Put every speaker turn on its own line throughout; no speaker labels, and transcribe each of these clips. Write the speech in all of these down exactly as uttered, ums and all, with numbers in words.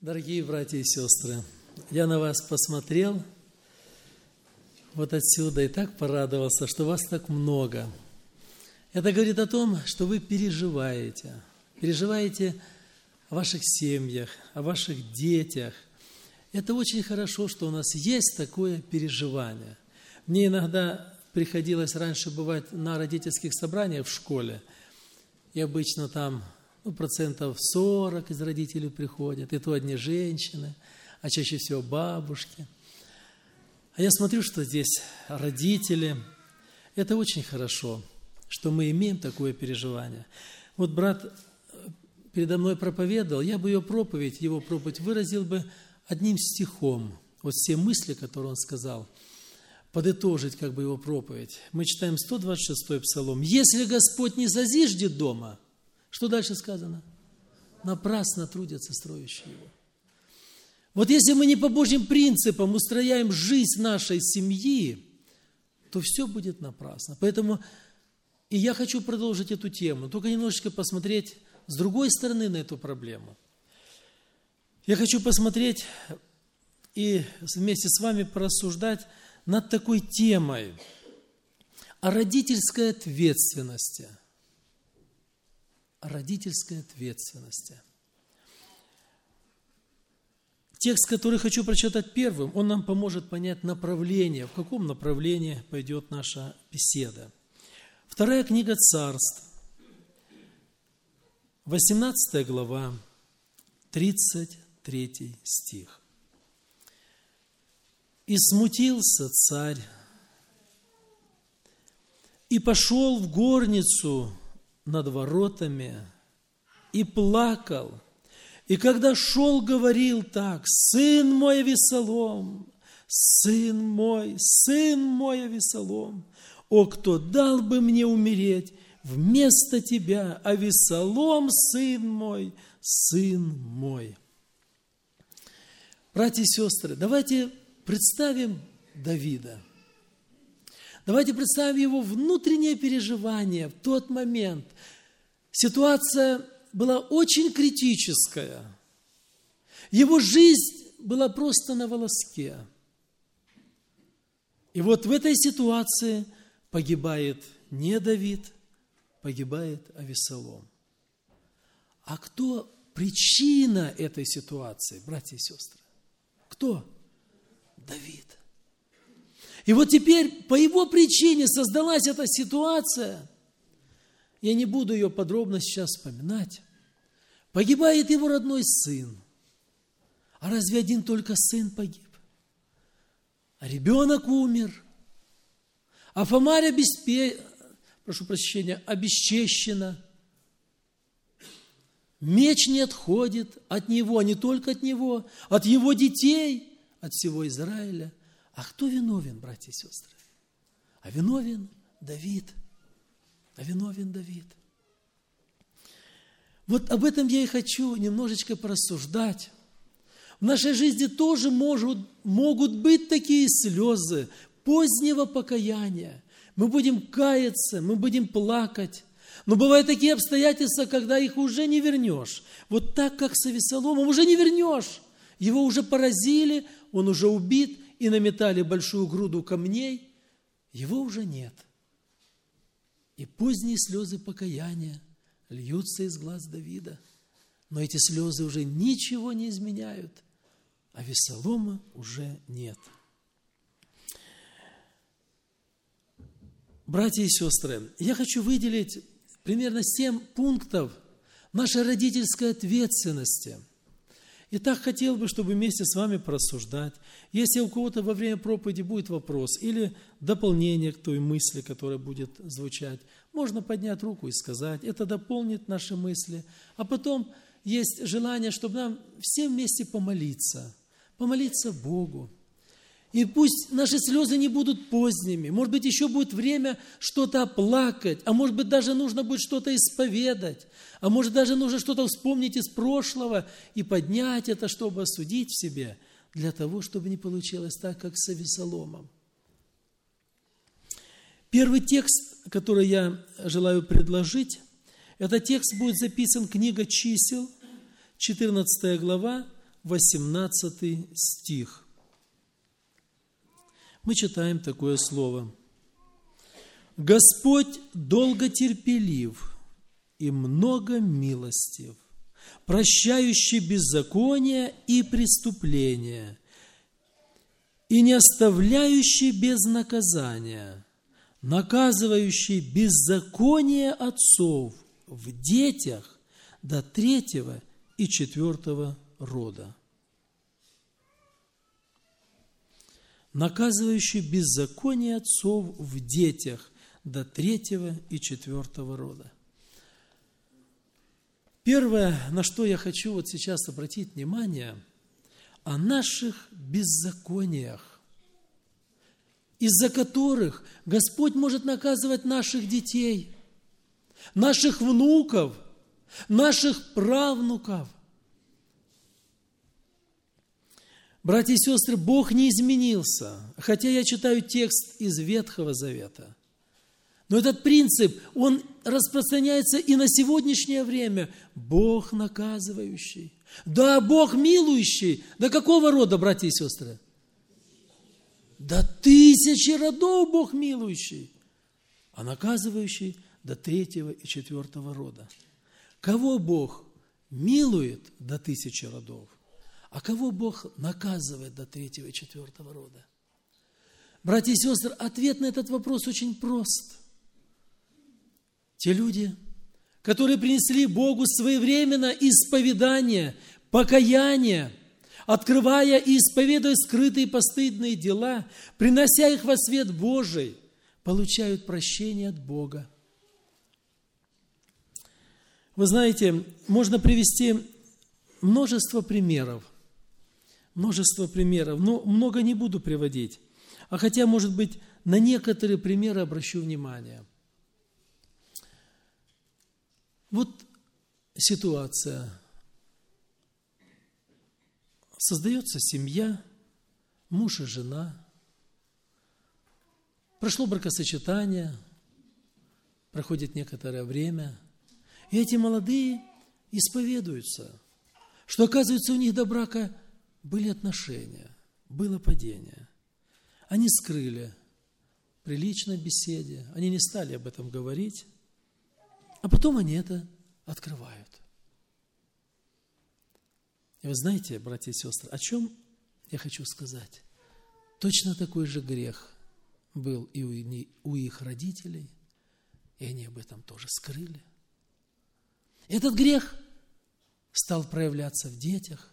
Дорогие братья и сестры, я на вас посмотрел вот отсюда и так порадовался, что вас так много. Это говорит о том, что вы переживаете. Переживаете о ваших семьях, о ваших детях. Это очень хорошо, что у нас есть такое переживание. Мне иногда приходилось раньше бывать на родительских собраниях в школе, и обычно там ну, процентов сорок из родителей приходят, и то одни женщины, а чаще всего бабушки. А я смотрю, что здесь родители. Это очень хорошо, что мы имеем такое переживание. Вот брат передо мной проповедовал, я бы ее проповедь, его проповедь выразил бы одним стихом. Вот все мысли, которые он сказал, подытожить как бы его проповедь. Мы читаем сто двадцать шестой Псалом. «Если Господь не зазиждет дома», что дальше сказано? «Напрасно трудятся строящие его». Вот если мы не по Божьим принципам устрояем жизнь нашей семьи, то все будет напрасно. Поэтому и я хочу продолжить эту тему, только немножечко посмотреть с другой стороны на эту проблему. Я хочу посмотреть и вместе с вами порассуждать над такой темой о родительской ответственности. О родительской ответственности. Текст, который хочу прочитать первым, он нам поможет понять направление, в каком направлении пойдет наша беседа. Вторая книга Царств, восемнадцатая глава, тридцать третий стих. «И смутился царь, и пошел в горницу над воротами, и плакал, и когда шел, говорил так: сын мой Авессалом, сын мой, сын мой Авессалом, о, кто дал бы мне умереть вместо тебя, Авессалом, сын мой, сын мой». Братья и сестры, давайте представим Давида. Давайте представим его внутреннее переживание в тот момент. Ситуация была очень критическая. Его жизнь была просто на волоске. И вот в этой ситуации погибает не Давид, погибает Авессалом. А кто причина этой ситуации, братья и сестры? Кто? Давид. И вот теперь по его причине создалась эта ситуация. Я не буду ее подробно сейчас вспоминать. Погибает его родной сын. А разве один только сын погиб? А ребенок умер. А Фомарь обеспе... прошу прощения, обесчещена. Меч не отходит от него, а не только от него, от его детей, от всего Израиля. А кто виновен, братья и сестры? А виновен Давид. А виновен Давид. Вот об этом я и хочу немножечко порассуждать. В нашей жизни тоже может, могут быть такие слезы позднего покаяния. Мы будем каяться, мы будем плакать. Но бывают такие обстоятельства, когда их уже не вернешь. Вот так, как с Авессаломом, уже не вернешь. Его уже поразили, он уже убит, и наметали большую груду камней. Его уже нет. И поздние слезы покаяния льются из глаз Давида. Но эти слезы уже ничего не изменяют. А Авессалома уже нет. Братья и сестры, я хочу выделить примерно семь пунктов нашей родительской ответственности. И так хотел бы, чтобы вместе с вами порассуждать. Если у кого-то во время проповеди будет вопрос или дополнение к той мысли, которая будет звучать, можно поднять руку и сказать. Это дополнит наши мысли. А потом есть желание, чтобы нам всем вместе помолиться. Помолиться Богу. И пусть наши слезы не будут поздними. Может быть, еще будет время что-то оплакать. А может быть, даже нужно будет что-то исповедать. А может, даже нужно что-то вспомнить из прошлого и поднять это, чтобы осудить в себе, для того, чтобы не получилось так, как с Авессаломом. Первый текст, который я желаю предложить, этот текст будет записан книга Чисел, четырнадцатая глава, восемнадцатый стих. Мы читаем такое слово. «Господь долготерпелив и много милостив, прощающий беззаконие и преступления, и не оставляющий без наказания, наказывающий беззаконие отцов в детях до третьего и четвертого рода». Наказывающий беззаконие отцов в детях до третьего и четвертого рода. Первое, на что я хочу вот сейчас обратить внимание, о наших беззакониях, из-за которых Господь может наказывать наших детей, наших внуков, наших правнуков. Братья и сестры, Бог не изменился, хотя я читаю текст из Ветхого Завета. Но этот принцип, он распространяется и на сегодняшнее время. Бог наказывающий. Да, Бог милующий. До какого рода, братья и сестры? До тысячи родов Бог милующий. А наказывающий до третьего и четвертого рода. Кого Бог милует до тысячи родов? А кого Бог наказывает до третьего и четвертого рода? Братья и сестры, ответ на этот вопрос очень прост. Те люди, которые принесли Богу своевременно исповедание, покаяние, открывая и исповедуя скрытые постыдные дела, принося их во свет Божий, получают прощение от Бога. Вы знаете, можно привести множество примеров, множество примеров, но много не буду приводить. А хотя, может быть, на некоторые примеры обращу внимание. Вот ситуация. Создается семья, муж и жена. Прошло бракосочетание, проходит некоторое время, и эти молодые исповедуются, что, оказывается, у них до брака были отношения, было падение. Они скрыли при личной беседе, они не стали об этом говорить, а потом они это открывают. И вы знаете, братья и сестры, о чем я хочу сказать? Точно такой же грех был и у их родителей, и они об этом тоже скрыли. Этот грех стал проявляться в детях.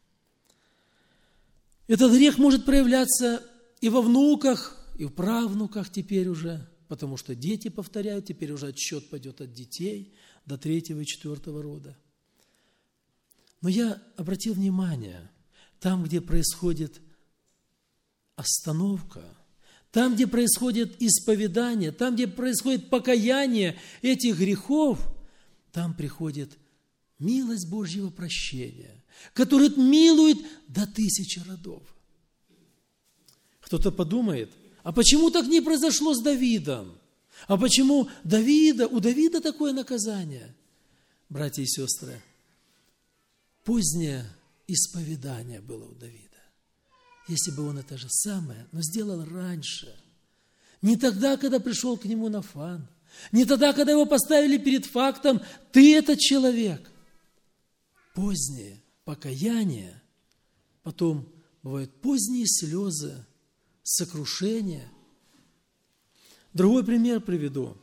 Этот грех может проявляться и во внуках, и в правнуках теперь уже, потому что дети повторяют, теперь уже отсчет пойдет от детей до третьего и четвертого рода. Но я обратил внимание, там, где происходит остановка, там, где происходит исповедание, там, где происходит покаяние этих грехов, там приходит милость Божьего прощения, которая милует до тысячи родов. Кто-то подумает, а почему так не произошло с Давидом? А почему Давида, у Давида такое наказание? Братья и сестры, позднее исповедание было у Давида. Если бы он это же самое, но сделал раньше. Не тогда, когда пришел к нему Нафан. Не тогда, когда его поставили перед фактом, ты этот человек. Позднее покаяние, потом бывают поздние слезы, сокрушение. Другой пример приведу.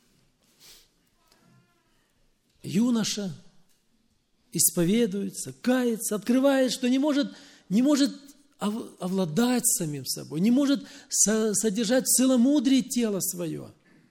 Юноша исповедуется, кается, открывает, что не может, не может овладать самим собой, не может содержать в целомудрии тело свое.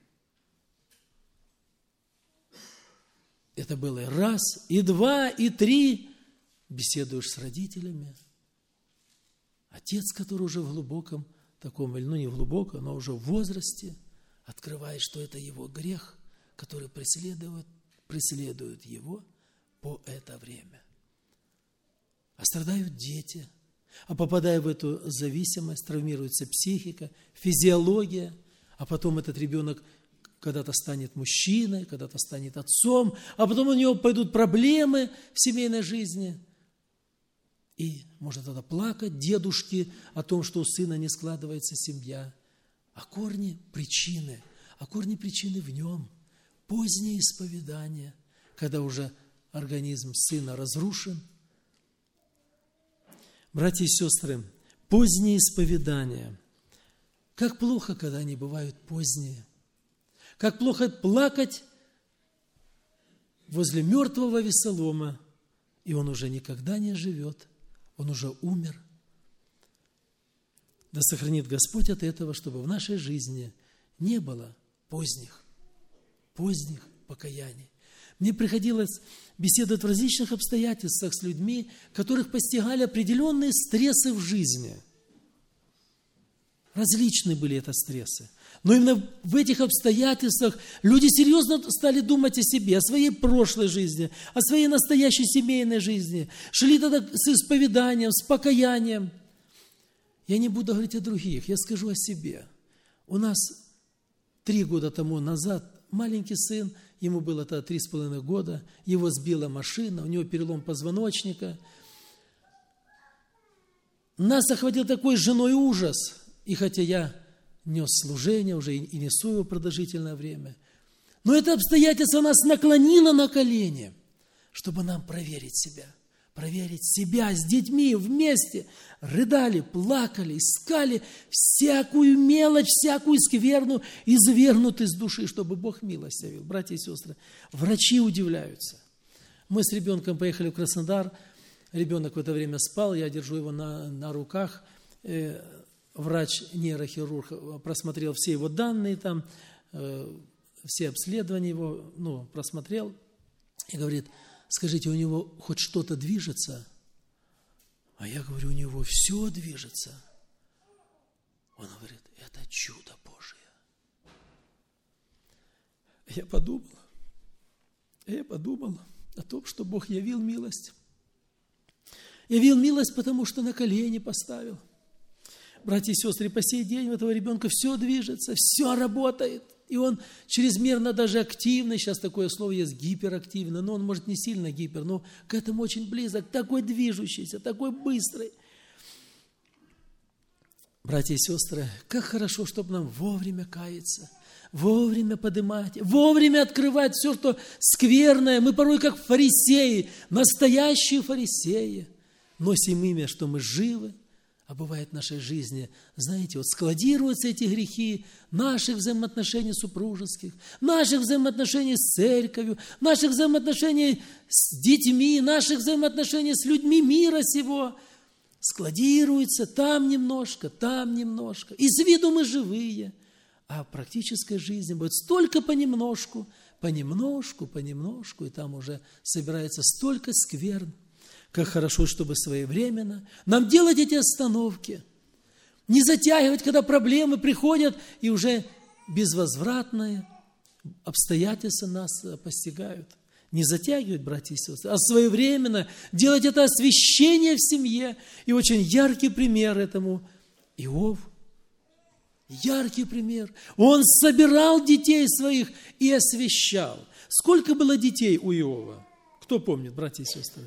Это было и раз, и два, и три. Беседуешь с родителями. Отец, который уже в глубоком таком, ну не в глубоком, но уже в возрасте, открывает, что это его грех, который преследует, преследует его по это время. А страдают дети, а попадая в эту зависимость, травмируется психика, физиология, а потом этот ребенок когда-то станет мужчиной, когда-то станет отцом, а потом у него пойдут проблемы в семейной жизни. И можно тогда плакать дедушке о том, что у сына не складывается семья. А корни причины, а корни причины в нем. Позднее исповедание, когда уже организм сына разрушен. Братья и сестры, позднее исповедание. Как плохо, когда они бывают поздние. Как плохо плакать возле мертвого Авессалома, и он уже никогда не живет, он уже умер. Да сохранит Господь от этого, чтобы в нашей жизни не было поздних, поздних покаяний. Мне приходилось беседовать в различных обстоятельствах с людьми, которых постигали определенные стрессы в жизни. Различные были это стрессы. Но именно в этих обстоятельствах люди серьезно стали думать о себе, о своей прошлой жизни, о своей настоящей семейной жизни. Шли тогда с исповеданием, с покаянием. Я не буду говорить о других, я скажу о себе. У нас три года тому назад маленький сын, ему было тогда три с половиной года, его сбила машина, у него перелом позвоночника. Нас охватил такой с женой ужас. И хотя я нес служение уже и несу его продолжительное время, но это обстоятельство нас наклонило на колени, чтобы нам проверить себя, проверить себя с детьми вместе. Рыдали, плакали, искали всякую мелочь, всякую скверну, извергнут из души, чтобы Бог милостивил. Братья и сестры, врачи удивляются. Мы с ребенком поехали в Краснодар, ребенок в это время спал, я держу его на, на руках. Врач-нейрохирург просмотрел все его данные, там, все обследования его, ну, просмотрел и говорит: скажите, у него хоть что-то движется? А я говорю, у него все движется. Он говорит, это чудо Божие. Я подумал, я подумал о том, что Бог явил милость. Явил милость, потому что на колени поставил. Братья и сестры, по сей день у этого ребенка все движется, все работает. И он чрезмерно даже активный, сейчас такое слово есть, гиперактивный, но он, может, не сильно гипер, но к этому очень близок, такой движущийся, такой быстрый. Братья и сестры, как хорошо, чтобы нам вовремя каяться, вовремя поднимать, вовремя открывать все, что скверное. Мы порой как фарисеи, настоящие фарисеи, носим имя, что мы живы. А бывает в нашей жизни, знаете, вот складируются эти грехи наших взаимоотношений супружеских, наших взаимоотношений с церковью, наших взаимоотношений с детьми, наших взаимоотношений с людьми мира сего. Складируется там немножко, там немножко. И с виду мы живые, а в практической жизни будет столько понемножку, понемножку, понемножку, и там уже собирается столько скверн. Как хорошо, чтобы своевременно нам делать эти остановки, не затягивать, когда проблемы приходят, и уже безвозвратные обстоятельства нас постигают. Не затягивать, братья и сестры, а своевременно делать это освящение в семье. И очень яркий пример этому Иов. Яркий пример. Он собирал детей своих и освящал. Сколько было детей у Иова? Кто помнит, братья и сестры?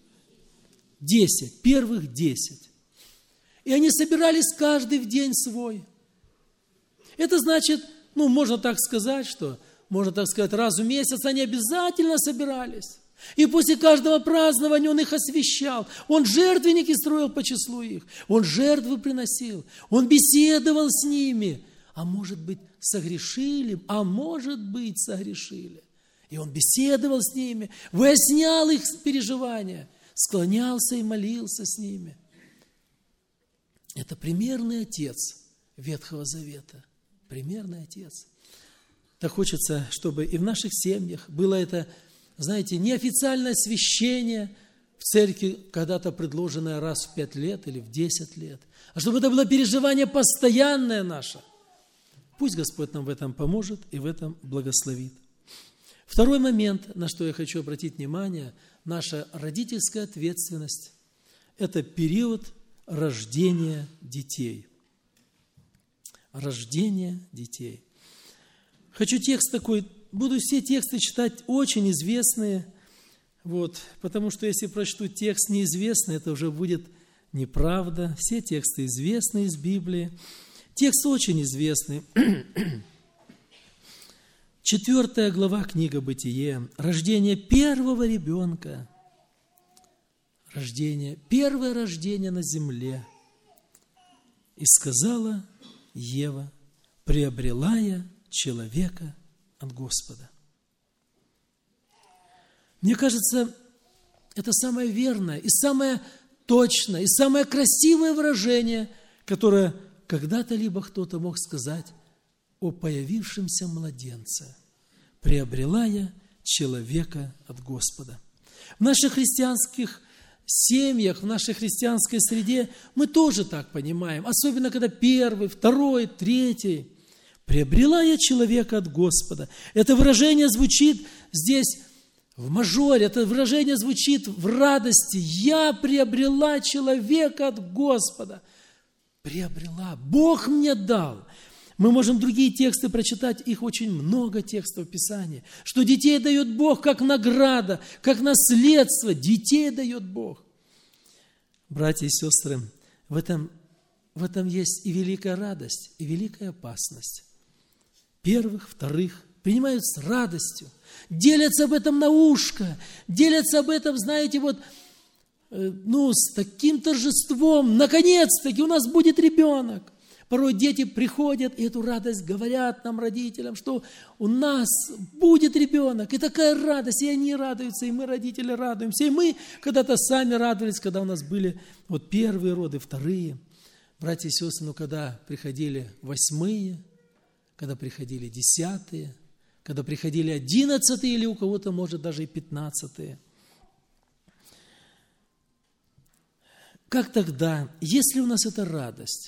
Десять, первых десять. И они собирались каждый в день свой. Это значит, ну, можно так сказать, что, можно так сказать, раз в месяц они обязательно собирались. И после каждого празднования он их освящал. Он жертвенники строил по числу их. Он жертвы приносил. Он беседовал с ними. А может быть, согрешили, а может быть, согрешили. И он беседовал с ними, выяснял их переживания. Склонялся и молился с ними. Это примерный отец Ветхого Завета. Примерный отец. Так хочется, чтобы и в наших семьях было это, знаете, неофициальное священие в церкви, когда-то предложенное раз в пять лет или в десять лет, а чтобы это было переживание постоянное наше. Пусть Господь нам в этом поможет и в этом благословит. Второй момент, на что я хочу обратить внимание, наша родительская ответственность – это период рождения детей. Рождение детей. Хочу текст такой, буду все тексты читать очень известные, Вот, потому что если прочту текст неизвестный, это уже будет неправда. Все тексты известны из Библии. Текст очень известный. Четвертая глава, книга Бытие. Рождение первого ребенка. Рождение, первое рождение на земле. И сказала Ева, приобрела я человека от Господа. Мне кажется, это самое верное и самое точное, и самое красивое выражение, которое когда-то либо кто-то мог сказать о появившемся младенце. Приобрела я человека от Господа. В наших христианских семьях, в нашей христианской среде мы тоже так понимаем, особенно когда первый, второй, третий. Приобрела я человека от Господа. Это выражение звучит здесь в мажоре, это выражение звучит в радости. Я приобрела человека от Господа. Приобрела. Бог мне дал. Мы можем другие тексты прочитать, их очень много текстов Писания, что детей дает Бог как награда, как наследство. Детей дает Бог. Братья и сестры, в этом, в этом есть и великая радость, и великая опасность. Первых, вторых принимают с радостью, делятся об этом на ушко, делятся об этом, знаете, вот, э, ну, с таким торжеством. Наконец-таки у нас будет ребенок. Порой дети приходят и эту радость говорят нам, родителям, что у нас будет ребенок. И такая радость, и они радуются, и мы, родители, радуемся. И мы когда-то сами радовались, когда у нас были вот первые роды, вторые. Братья и сестры, ну когда приходили восьмые, когда приходили десятые, когда приходили одиннадцатые, или у кого-то, может, даже и пятнадцатые. Как тогда, если у нас эта радость?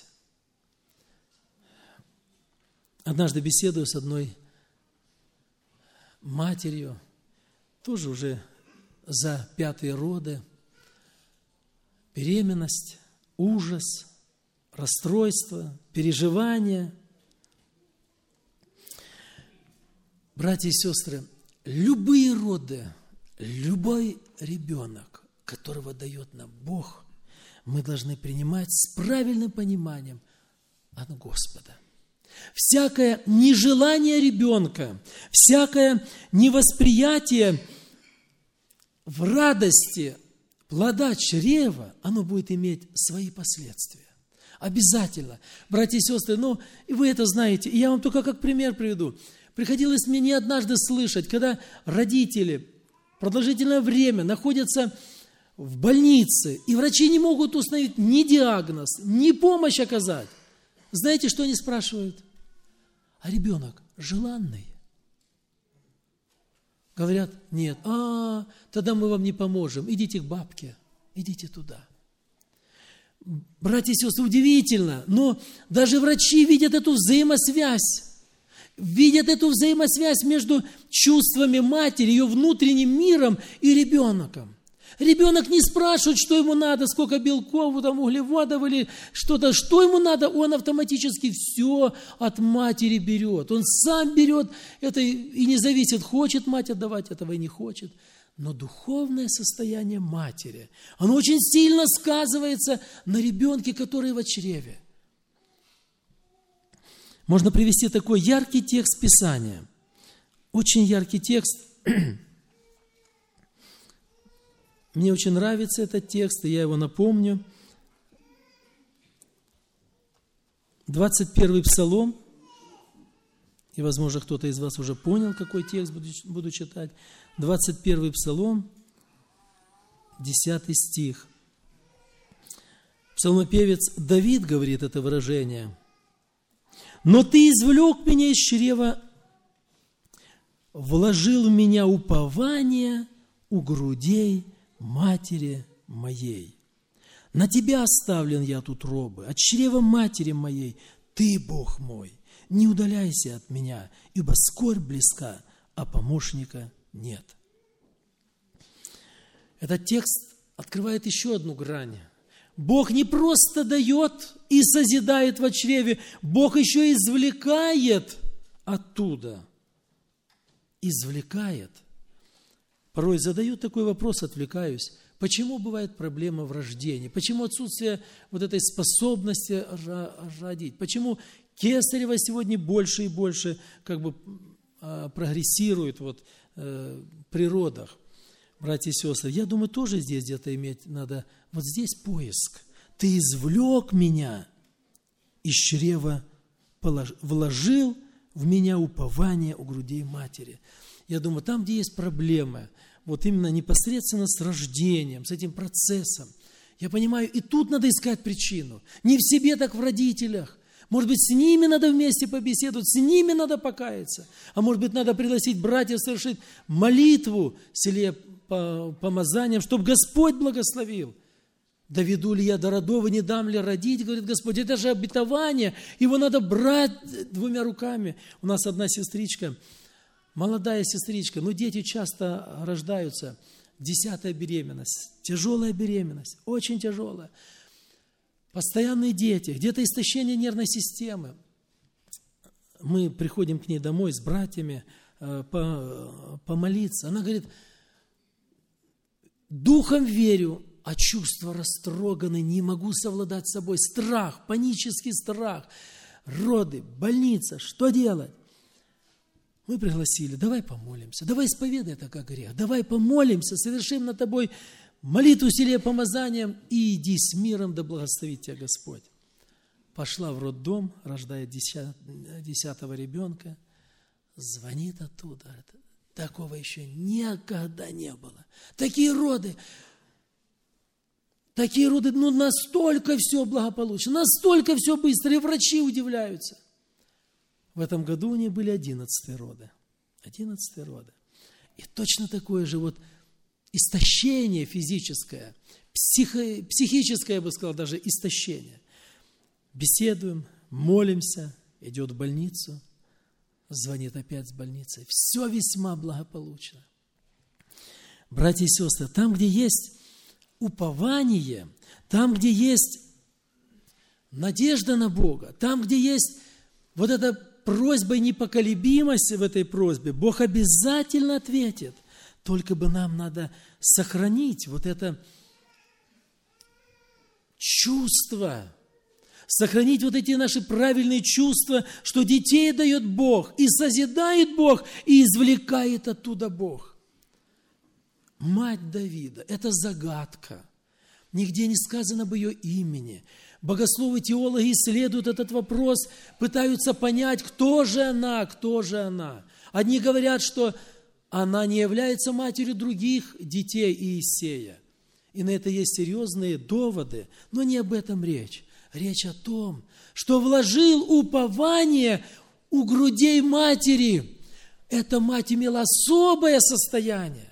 Однажды беседую с одной матерью, тоже уже за пятые роды, беременность, ужас, расстройство, переживания. Братья и сестры, любые роды, любой ребенок, которого дает нам Бог, мы должны принимать с правильным пониманием от Господа. Всякое нежелание ребенка, всякое невосприятие в радости плода чрева, оно будет иметь свои последствия. Обязательно. Братья и сестры, ну, и вы это знаете, и я вам только как пример приведу. Приходилось мне не однажды слышать, когда родители продолжительное время находятся в больнице, и врачи не могут установить ни диагноз, ни помощь оказать. Знаете, что они спрашивают? А ребенок желанный? Говорят, нет. А, тогда мы вам не поможем. Идите к бабке, идите туда. Братья и сестры, удивительно, но даже врачи видят эту взаимосвязь. Видят эту взаимосвязь между чувствами матери, ее внутренним миром и ребенком. Ребенок не спрашивает, что ему надо, сколько белков, там, углеводов или что-то. Что ему надо, он автоматически все от матери берет. Он сам берет это и не зависит, хочет мать отдавать этого и не хочет. Но духовное состояние матери, оно очень сильно сказывается на ребенке, который в чреве. Можно привести такой яркий текст Писания. Очень яркий текст. Мне очень нравится этот текст, и я его напомню. двадцать первый Псалом. И, возможно, кто-то из вас уже понял, какой текст буду, буду читать. двадцать первый Псалом, десятый стих. Псалмопевец Давид говорит это выражение. «Но ты извлек меня из чрева, вложил в меня упование у грудей матери моей. На тебя оставлен я от утробы, от чрева матери моей. Ты, Бог мой, не удаляйся от меня, ибо скорбь близка, а помощника нет». Этот текст открывает еще одну грань. Бог не просто дает и созидает во чреве, Бог еще извлекает оттуда. Извлекает. порой задаю такой вопрос, отвлекаюсь. Почему бывает проблема в рождении? Почему отсутствие вот этой способности родить? Почему кесарево сегодня больше и больше как бы прогрессирует вот, э, при родах? Братья и сестры, я думаю, тоже здесь где-то иметь надо, вот здесь поиск. Ты извлек меня из чрева, вложил в меня упование у грудей матери. Я думаю, там, где есть проблемы, вот именно непосредственно с рождением, с этим процессом, я понимаю, и тут надо искать причину. Не в себе, так в родителях. Может быть, с ними надо вместе побеседовать, с ними надо покаяться. А может быть, надо пригласить братьев совершить молитву в селе по помазаниям, чтобы Господь благословил. Доведу ли я до родов и не дам ли родить, говорит Господь. Это же обетование, его надо брать двумя руками. У нас одна сестричка, молодая сестричка, но дети часто рождаются, десятая беременность, тяжелая беременность, очень тяжелая. Постоянные дети, где-то истощение нервной системы. Мы приходим к ней домой с братьями э, по, помолиться. Она говорит, духом верю, а чувства растроганы, не могу совладать с собой. Страх, панический страх, роды, больница, что делать? Мы пригласили, давай помолимся, давай исповедай это как грех, давай помолимся, совершим над тобой молитву селе помазанием и иди с миром, да благословит тебя Господь. Пошла в роддом, рождает десятого ребенка, звонит оттуда, говорит, такого еще никогда не было. Такие роды, такие роды, ну настолько все благополучно, настолько все быстро, и врачи удивляются. В этом году у нее были одиннадцатые роды. Одиннадцатые роды. И точно такое же вот истощение физическое, психо, психическое, я бы сказал, даже истощение. Беседуем, молимся, идет в больницу, звонит опять с больницы. Все весьма благополучно. Братья и сестры, там, где есть упование, там, где есть надежда на Бога, там, где есть вот эта просьба и непоколебимость в этой просьбе, Бог обязательно ответит. Только бы нам надо сохранить вот это чувство, сохранить вот эти наши правильные чувства, что детей дает Бог, и созидает Бог, и извлекает оттуда Бог. Мать Давида – это загадка. Нигде не сказано об ее имени. Богословы, теологи исследуют этот вопрос, пытаются понять, кто же она, кто же она. Одни говорят, что она не является матерью других детей Иисея. И на это есть серьезные доводы, но не об этом речь. Речь о том, что вложил упование у грудей матери. Эта мать имела особое состояние.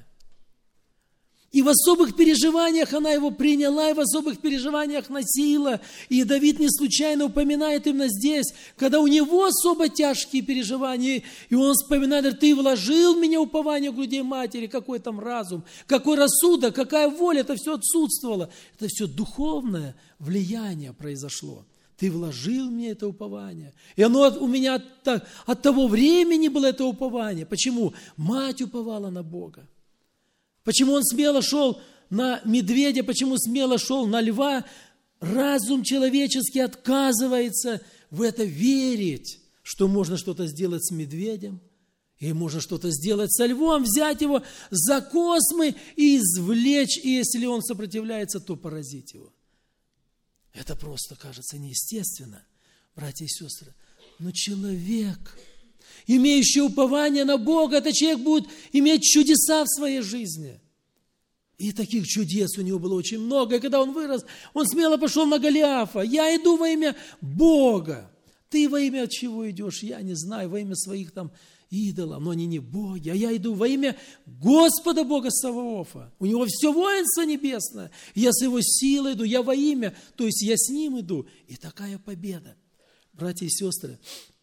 И в особых переживаниях она его приняла, и в особых переживаниях носила. И Давид не случайно упоминает именно здесь, когда у него особо тяжкие переживания, и он вспоминает, говорит, ты вложил в меня упование в грудей матери, какой там разум, какой рассудок, какая воля, это все отсутствовало. Это все духовное влияние произошло. Ты вложил мне это упование. И оно у меня от, от того времени было это упование. Почему? Мать уповала на Бога. Почему он смело шел на медведя, почему смело шел на льва? Разум человеческий отказывается в это верить, что можно что-то сделать с медведем, и можно что-то сделать со львом, взять его за космы и извлечь, и если он сопротивляется, то поразить его. Это просто кажется неестественно, братья и сестры. Но человек, имеющий упование на Бога, этот человек будет иметь чудеса в своей жизни. И таких чудес у него было очень много. И когда он вырос, он смело пошел на Голиафа. Я иду во имя Бога. Ты во имя чего идешь? Я не знаю, во имя своих там идолов, но они не боги. А я иду во имя Господа Бога Саваофа. У него все воинство небесное. Я с его силой иду, я во имя, то есть я с ним иду. И такая победа. Братья и сестры,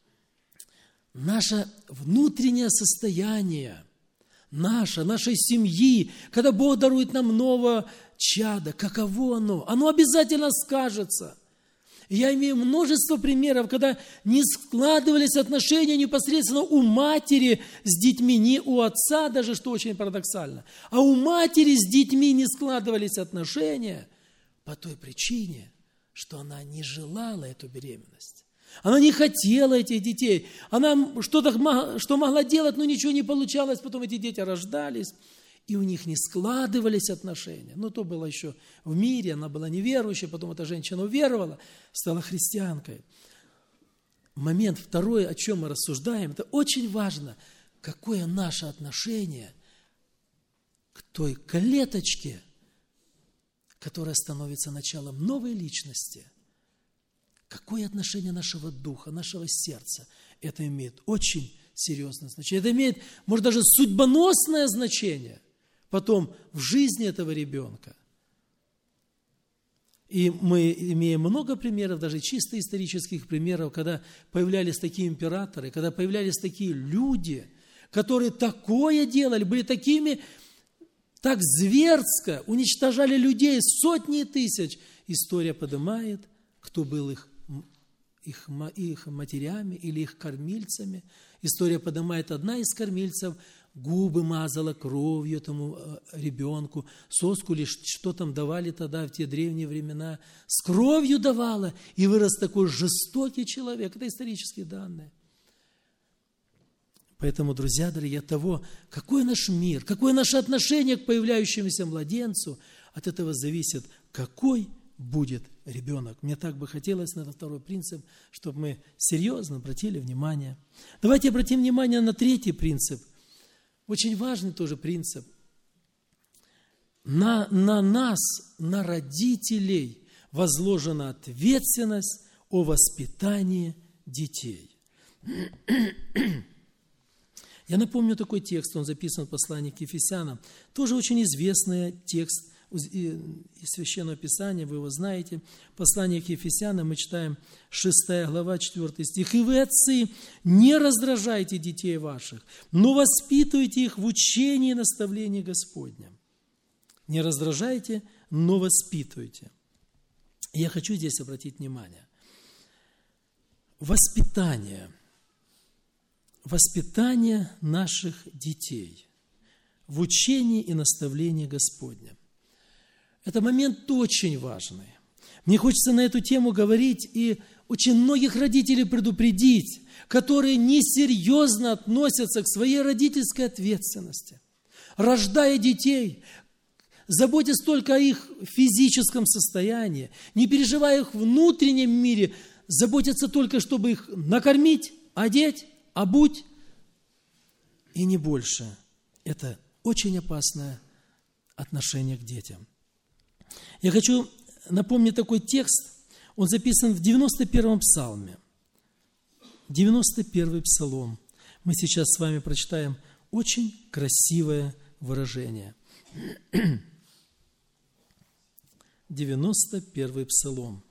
наше внутреннее состояние, наше, нашей семьи, когда Бог дарует нам нового чада, каково оно? Оно обязательно скажется. И я имею множество примеров, когда не складывались отношения непосредственно у матери с детьми, не у отца даже, что очень парадоксально, а у матери с детьми не складывались отношения по той причине, что она не желала эту беременность. Она не хотела этих детей. Она что-то что могла делать, но ничего не получалось. Потом эти дети рождались, и у них не складывались отношения. Но то было еще в мире, она была неверующей, потом эта женщина уверовала, стала христианкой. Момент второй, о чем мы рассуждаем, это очень важно, какое наше отношение к той клеточке, которая становится началом новой личности. Какое отношение нашего духа, нашего сердца? Это имеет очень серьезное значение. Это имеет, может, даже судьбоносное значение потом в жизни этого ребенка. И мы имеем много примеров, даже чисто исторических примеров, когда появлялись такие императоры, когда появлялись такие люди, которые такое делали, были такими, так зверско уничтожали людей, сотни тысяч. История поднимает, кто был их Их, их матерями или их кормильцами. История поднимает, одна из кормильцев губы мазала кровью этому ребенку, соску или что там давали тогда в те древние времена, с кровью давала, и вырос такой жестокий человек. Это исторические данные. Поэтому, друзья дорогие, от того, какой наш мир, какое наше отношение к появляющемуся младенцу, от этого зависит, какой будет ребенок. Мне так бы хотелось на этот второй принцип, чтобы мы серьезно обратили внимание. Давайте обратим внимание на третий принцип. Очень важный тоже принцип. На, на нас, на родителей возложена ответственность о воспитании детей. Я напомню такой текст, он записан в послании к Ефесянам. Тоже очень известный текст из Священного Писания, вы его знаете. Послание к Ефесянам мы читаем шестая глава, четвёртый стих. «И вы, отцы, не раздражайте детей ваших, но воспитывайте их в учении и наставлении Господнем». Не раздражайте, но воспитывайте. Я хочу здесь обратить внимание. Воспитание. Воспитание наших детей в учении и наставлении Господнем. Это момент очень важный. Мне хочется на эту тему говорить и очень многих родителей предупредить, которые несерьезно относятся к своей родительской ответственности. Рождая детей, заботясь только о их физическом состоянии, не переживая их внутреннем мире, заботятся только, чтобы их накормить, одеть, обуть и не больше. Это очень опасное отношение к детям. Я хочу напомнить такой текст, он записан в девяносто первом псалме. девяносто первый псалом. Мы сейчас с вами прочитаем очень красивое выражение. девяносто первый псалом.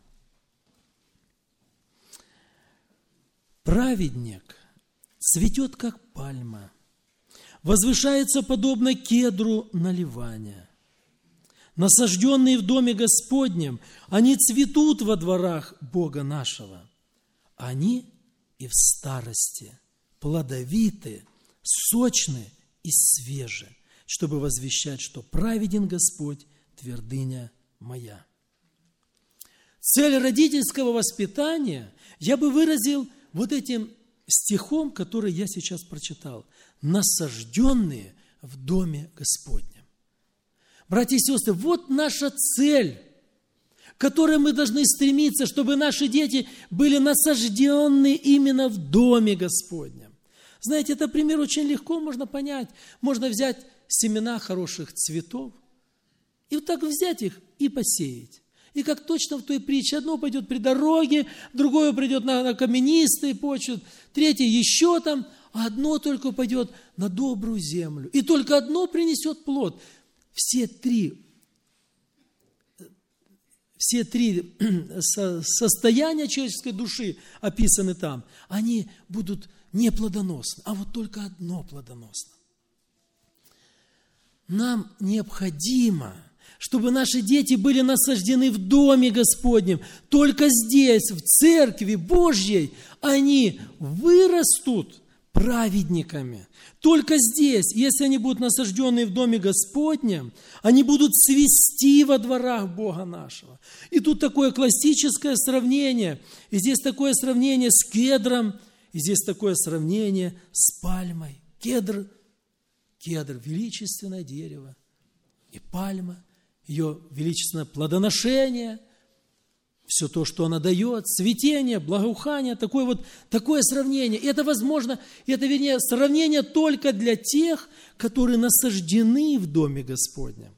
«Праведник цветет, как пальма, возвышается подобно кедру на Ливане. Насажденные в доме Господнем, они цветут во дворах Бога нашего. Они и в старости плодовиты, сочны и свежи, чтобы возвещать, что праведен Господь, твердыня моя». Цель родительского воспитания я бы выразил вот этим стихом, который я сейчас прочитал. «Насажденные в доме Господнем». Братья и сестры, вот наша цель, к которой мы должны стремиться, чтобы наши дети были насаждены именно в доме Господнем. Знаете, это пример очень легко можно понять. Можно взять семена хороших цветов и вот так взять их и посеять. И как точно в той притче, одно пойдет при дороге, другое придет на, на каменистые почвы, третье еще там, а одно только пойдет на добрую землю. И только одно принесет плод. Все три, все три состояния человеческой души описаны там, они будут не плодоносны, а вот только одно плодоносно. Нам необходимо чтобы наши дети были насаждены в Доме Господнем. Только здесь, в Церкви Божьей, они вырастут праведниками. Только здесь, если они будут насаждены в Доме Господнем, они будут цвести во дворах Бога нашего. И тут такое классическое сравнение. И здесь такое сравнение с кедром, и здесь такое сравнение с пальмой. Кедр, кедр – величественное дерево, и пальма – ее величественное плодоношение, все то, что она дает, цветение, благоухание, такое вот, такое сравнение. И это возможно, это, вернее, сравнение только для тех, которые насаждены в Доме Господнем.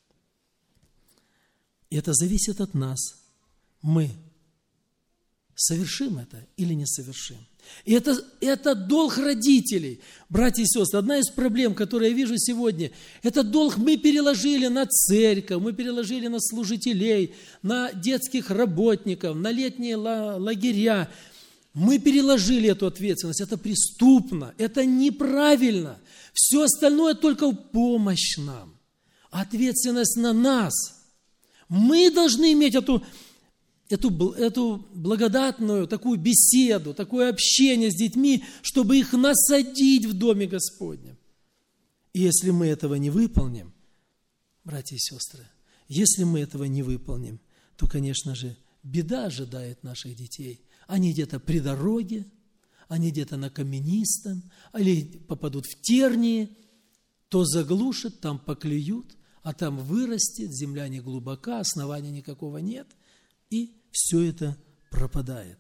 И это зависит от нас. Мы совершим это или не совершим. И это, это долг родителей. Братья и сестры, одна из проблем, которую я вижу сегодня, это долг мы переложили на церковь, мы переложили на служителей, на детских работников, на летние лагеря. Мы переложили эту ответственность. Это преступно, это неправильно. Все остальное только в помощь нам. Ответственность на нас. Мы должны иметь эту Эту, эту благодатную такую беседу, такое общение с детьми, чтобы их насадить в Доме Господнем. И если мы этого не выполним, братья и сестры, если мы этого не выполним, то, конечно же, беда ожидает наших детей. Они где-то при дороге, они где-то на каменистом, или попадут в тернии, то заглушат, там поклюют, а там вырастет, земля не глубока, основания никакого нет, и все это пропадает.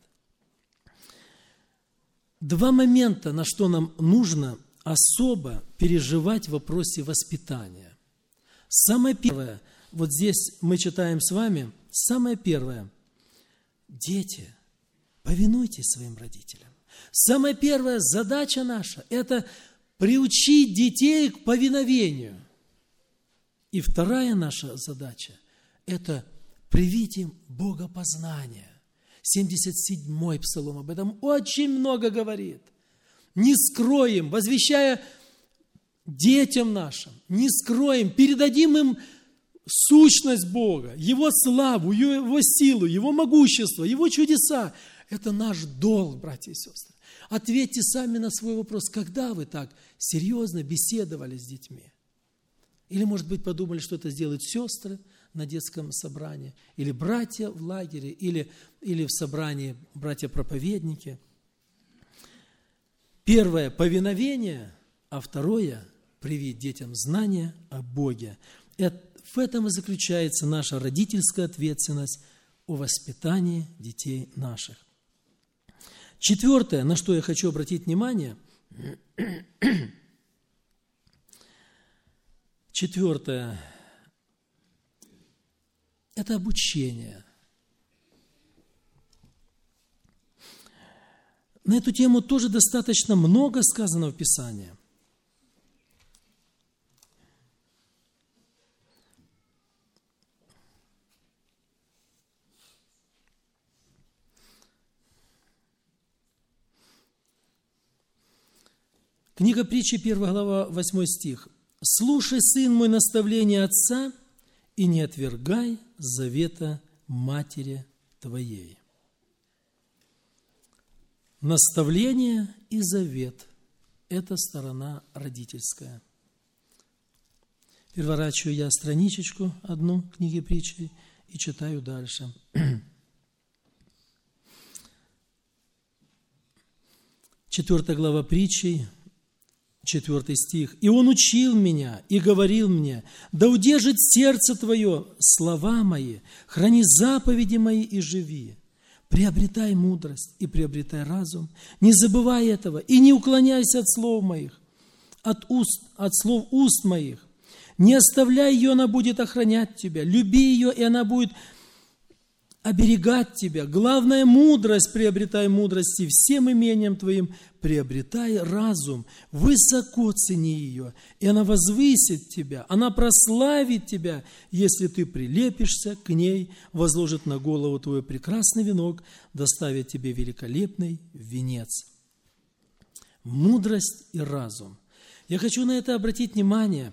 Два момента, на что нам нужно особо переживать в вопросе воспитания. Самое первое, вот здесь мы читаем с вами, самое первое, дети, повинуйтесь своим родителям. Самая первая задача наша – это приучить детей к повиновению. И вторая наша задача – это привить им богопознание. семьдесят седьмой псалом об этом очень много говорит. Не скроем, возвещая детям нашим, не скроем, передадим им сущность Бога, Его славу, Его силу, Его могущество, Его чудеса. Это наш долг, братья и сестры. Ответьте сами на свой вопрос, когда вы так серьезно беседовали с детьми? Или, может быть, подумали, что это сделают сестры на детском собрании, или братья в лагере, или, или в собрании братья-проповедники. Первое – повиновение, а второе – привить детям знания о Боге. И в этом и заключается наша родительская ответственность о воспитании детей наших. Четвертое, на что я хочу обратить внимание, четвертое – это обучение. На эту тему тоже достаточно много сказано в Писании. Книга Притчи, первая глава, восьмой стих. «Слушай, сын мой, наставление отца, и не отвергай завета матери твоей». Наставление и завет – это сторона родительская. Переворачиваю я страничечку одну книги Притчи и читаю дальше. Четвертая глава Притчи, четвертый стих. «И он учил меня и говорил мне, да удержит сердце твое слова мои, храни заповеди мои и живи. Приобретай мудрость и приобретай разум, не забывай этого и не уклоняйся от слов моих, от уст, от слов уст моих. Не оставляй ее, она будет охранять тебя, люби ее, и она будет оберегать тебя. Главное, мудрость, приобретай мудрость, и всем имением твоим приобретай разум. Высоко цени ее, и она возвысит тебя, она прославит тебя, если ты прилепишься к ней, возложит на голову твой прекрасный венок, доставит тебе великолепный венец». Мудрость и разум. Я хочу на это обратить внимание.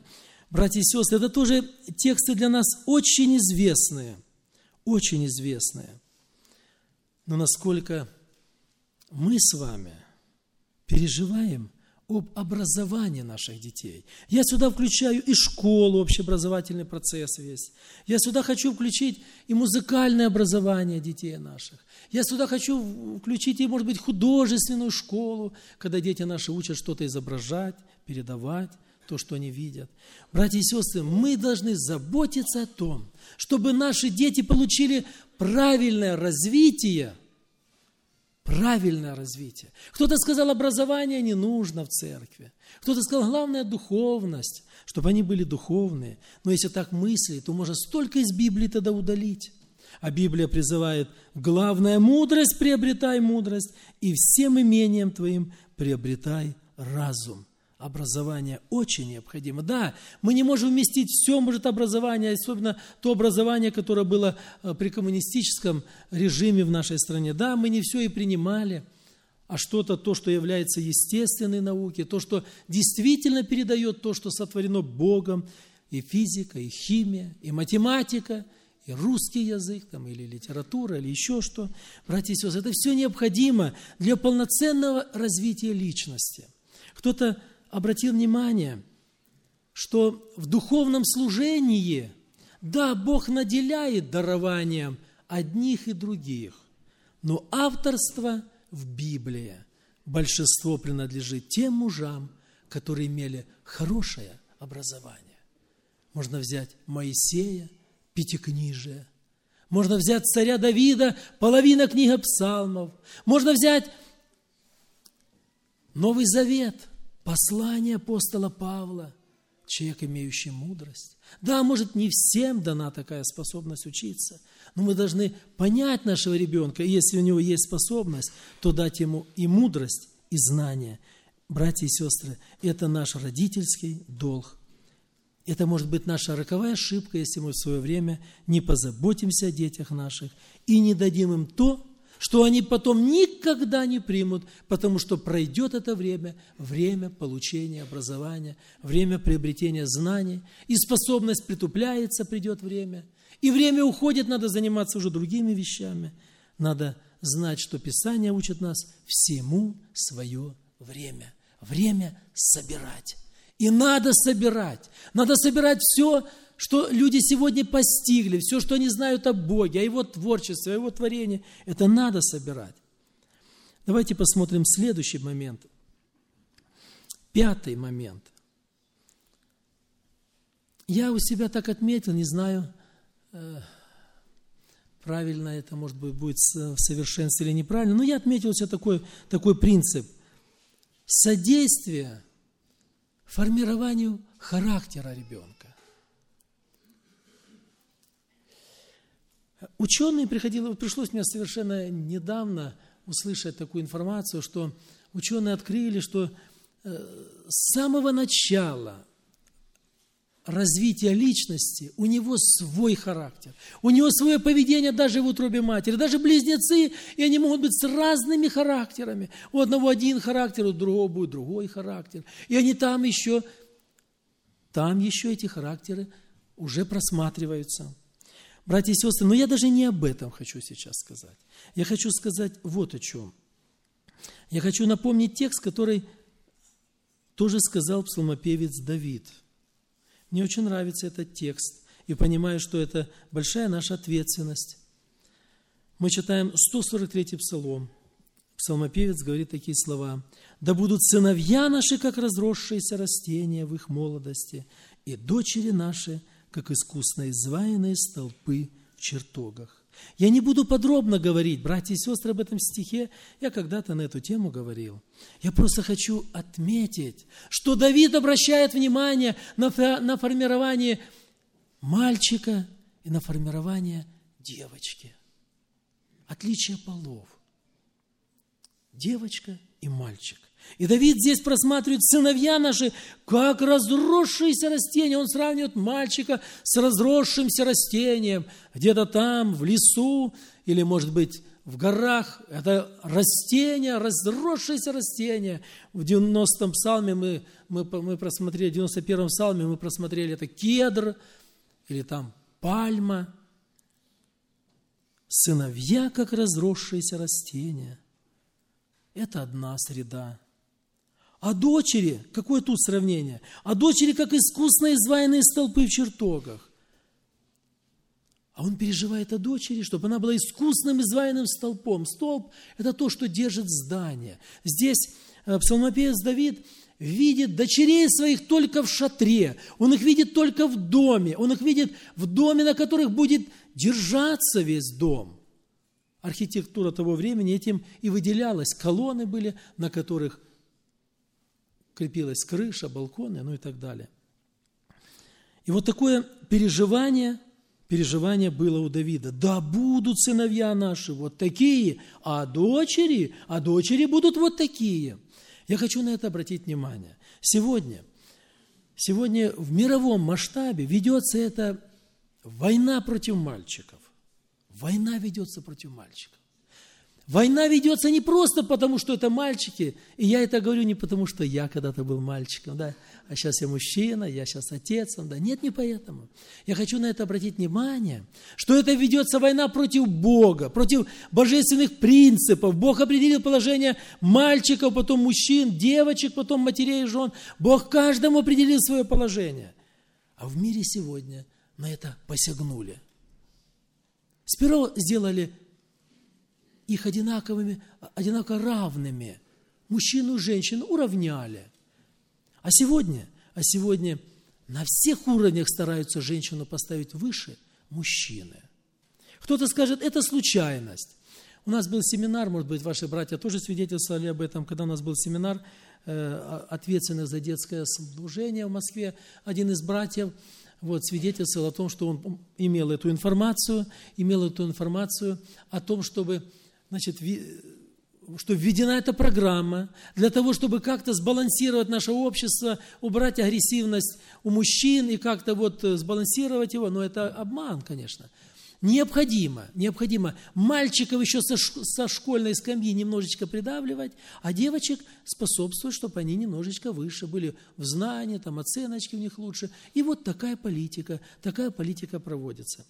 Братья и сестры, это тоже тексты для нас очень известные, очень известные. Но насколько мы с вами переживаем об образовании наших детей. Я сюда включаю и школу, общеобразовательный процесс весь. Я сюда хочу включить и музыкальное образование детей наших. Я сюда хочу включить и, может быть, художественную школу, когда дети наши учат что-то изображать, передавать то, что они видят. Братья и сестры, мы должны заботиться о том, чтобы наши дети получили правильное развитие, правильное развитие. Кто-то сказал, образование не нужно в церкви. Кто-то сказал, главное духовность, чтобы они были духовные. Но если так мыслить, то можно столько из Библии тогда удалить. А Библия призывает, главная мудрость, приобретай мудрость, и всем имением твоим приобретай разум. Образование очень необходимо. Да, мы не можем вместить все, может, образование, особенно то образование, которое было при коммунистическом режиме в нашей стране. Да, мы не все и принимали, а что-то, то, что является естественной наукой, то, что действительно передает то, что сотворено Богом, и физика, и химия, и математика, и русский язык, там, или литература, или еще что. Братья и сестры, это все необходимо для полноценного развития личности. Кто-то обратил внимание, что в духовном служении, да, Бог наделяет дарованием одних и других, но авторство в Библии большинство принадлежит тем мужам, которые имели хорошее образование. Можно взять Моисея, Пятикнижие, можно взять царя Давида, половина книги псалмов, можно взять Новый Завет, послание апостола Павла, человек, имеющий мудрость. Да, может, не всем дана такая способность учиться, но мы должны понять нашего ребенка, и если у него есть способность, то дать ему и мудрость, и знания. Братья и сестры, это наш родительский долг. Это может быть наша роковая ошибка, если мы в свое время не позаботимся о детях наших и не дадим им то, что они потом никогда не примут, потому что пройдет это время, время получения образования, время приобретения знаний, и способность притупляется, придет время, и время уходит, надо заниматься уже другими вещами. Надо знать, что Писание учит нас всему свое время. Время собирать. И надо собирать. Надо собирать все, что люди сегодня постигли, все, что они знают о Боге, о Его творчестве, о Его творении, это надо собирать. Давайте посмотрим следующий момент. Пятый момент. Я у себя так отметил, не знаю, правильно это, может быть, будет в совершенстве или неправильно, но я отметил у себя такой, такой принцип. Содействие формированию характера ребенка. Ученые приходили, пришлось мне совершенно недавно услышать такую информацию, что ученые открыли, что с самого начала развития личности у него свой характер, у него свое поведение даже в утробе матери, даже близнецы, и они могут быть с разными характерами. У одного один характер, у другого будет другой характер, и они там еще, там еще эти характеры уже просматриваются. Братья и сестры, но я даже не об этом хочу сейчас сказать. Я хочу сказать вот о чем. Я хочу напомнить текст, который тоже сказал псалмопевец Давид. Мне очень нравится этот текст, и понимаю, что это большая наша ответственность. Мы читаем сто сорок третий псалом. Псалмопевец говорит такие слова. «Да будут сыновья наши, как разросшиеся растения в их молодости, и дочери наши, как искусно изваянные столпы в чертогах». Я не буду подробно говорить, братья и сестры, об этом стихе. Я когда-то на эту тему говорил. Я просто хочу отметить, что Давид обращает внимание на, на формирование мальчика и на формирование девочки. Отличие полов. Девочка и мальчик. И Давид здесь просматривает сыновья наши, как разросшиеся растения. Он сравнивает мальчика с разросшимся растением. Где-то там, в лесу, или, может быть, в горах, это растения, разросшиеся растения. В девяностом псалме мы, мы, мы просмотрели, в девяносто первом псалме мы просмотрели, это кедр или там пальма. Сыновья, как разросшиеся растения. Это одна среда. А дочери, какое тут сравнение? А дочери, как искусно изваянные столпы в чертогах. А он переживает о дочери, чтобы она была искусным изваянным столпом. Столб – это то, что держит здание. Здесь псалмопевец Давид видит дочерей своих только в шатре. Он их видит только в доме. Он их видит в доме, на которых будет держаться весь дом. Архитектура того времени этим и выделялась. Колонны были, на которых крепилась крыша, балконы, ну и так далее. И вот такое переживание, переживание было у Давида. Да будут сыновья наши вот такие, а дочери, а дочери будут вот такие. Я хочу на это обратить внимание. Сегодня, сегодня в мировом масштабе ведется эта война против мальчиков. Война ведется против мальчиков. Война ведется не просто потому, что это мальчики, и я это говорю не потому, что я когда-то был мальчиком, да, а сейчас я мужчина, я сейчас отец, да, нет, не поэтому. Я хочу на это обратить внимание, что это ведется война против Бога, против божественных принципов. Бог определил положение мальчиков, потом мужчин, девочек, потом матерей и жен. Бог каждому определил свое положение. А в мире сегодня на это посягнули. Сперва сделали их одинаковыми, одинаково равными. Мужчину и женщину уравняли. А сегодня, а сегодня на всех уровнях стараются женщину поставить выше мужчины. Кто-то скажет, это случайность. У нас был семинар, может быть, ваши братья тоже свидетельствовали об этом, когда у нас был семинар, э, ответственный за детское служение в Москве. Один из братьев вот, свидетельствовал о том, что он имел эту информацию, имел эту информацию о том, чтобы, значит, что введена эта программа для того, чтобы как-то сбалансировать наше общество, убрать агрессивность у мужчин и как-то вот сбалансировать его. Но это обман, конечно. Необходимо, необходимо мальчиков еще со, со школьной скамьи немножечко придавливать, а девочек способствовать, чтобы они немножечко выше были в знании, там оценочки у них лучше. И вот такая политика, такая политика проводится.